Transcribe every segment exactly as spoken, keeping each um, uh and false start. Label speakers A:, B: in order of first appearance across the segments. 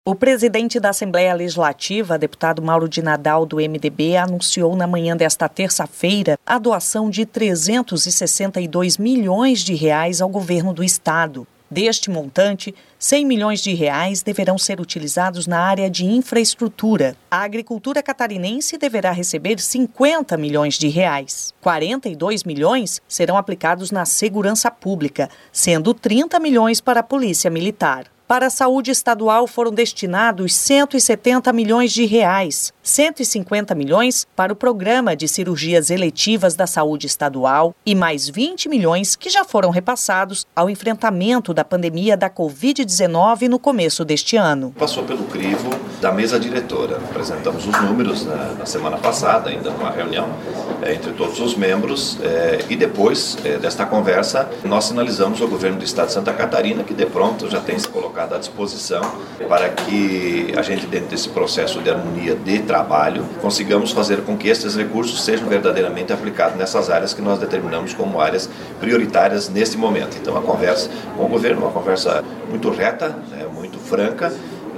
A: O presidente da Assembleia Legislativa, deputado Mauro de Nadal, do M D B, anunciou na manhã desta terça-feira a doação de trezentos e sessenta e dois milhões de reais ao governo do estado. Deste montante, cem milhões de reais deverão ser utilizados na área de infraestrutura. A agricultura catarinense deverá receber cinquenta milhões de reais. quarenta e dois milhões serão aplicados na segurança pública, sendo trinta milhões para a Polícia Militar. Para a saúde estadual foram destinados cento e setenta milhões de reais, cento e cinquenta milhões para o programa de cirurgias eletivas da saúde estadual e mais vinte milhões que já foram repassados ao enfrentamento da pandemia da covid dezenove no começo deste ano.
B: Passou pelo crivo da mesa diretora. Apresentamos os números na, na semana passada, ainda numa reunião é, entre todos os membros é, e depois é, desta conversa nós sinalizamos ao governo do estado de Santa Catarina que de pronto já tem se colocado à disposição para que a gente, dentro desse processo de harmonia de trabalho, consigamos fazer com que esses recursos sejam verdadeiramente aplicados nessas áreas que nós determinamos como áreas prioritárias neste momento. Então a conversa com o governo, uma conversa muito reta, né, muito franca,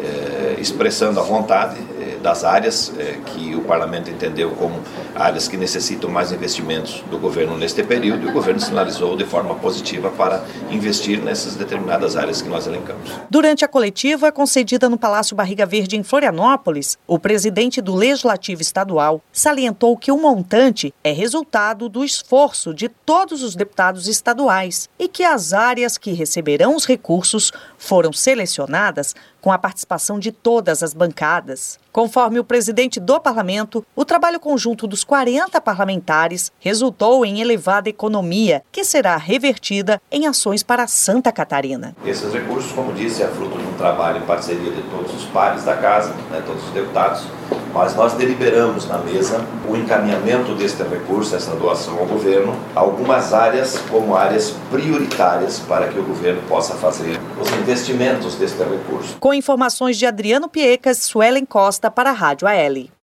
B: é, expressando a vontade é, das áreas é, que o parlamento entendeu como áreas que necessitam mais investimentos do governo neste período, e o governo sinalizou de forma positiva para investir nessas determinadas áreas que nós elencamos.
A: Durante a coletiva concedida no Palácio Barriga Verde em Florianópolis, o presidente do Legislativo Estadual salientou que o montante é resultado do esforço de todos os deputados estaduais e que as áreas que receberão os recursos foram selecionadas com a participação de todas as bancadas. Conforme o presidente do parlamento, o trabalho conjunto dos quarenta parlamentares resultou em elevada economia, que será revertida em ações para Santa Catarina.
B: Esses recursos, como disse, é fruto de um trabalho em parceria de todos os pares da casa, né, todos os deputados, mas nós deliberamos na mesa o encaminhamento deste recurso, essa doação ao governo, algumas áreas como áreas prioritárias para que o governo possa fazer os investimentos deste recurso.
A: Com informações de Adriano Piecas, Suelen Costa para a Rádio A L.